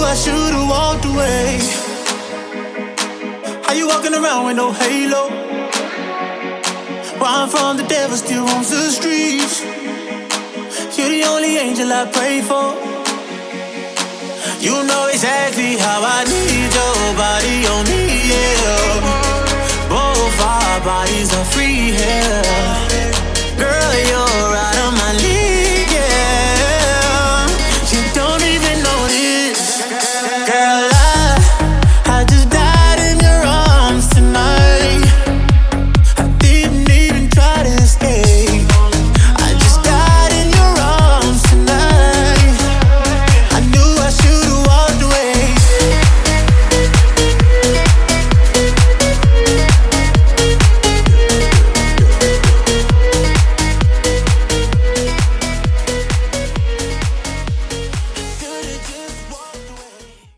I should've walked away. How you walking around with no halo? Where I'm from, the devil still roams the streets. You're the only angel I pray for. You know exactly how I need your body on me, yeah. Both our bodies are free here.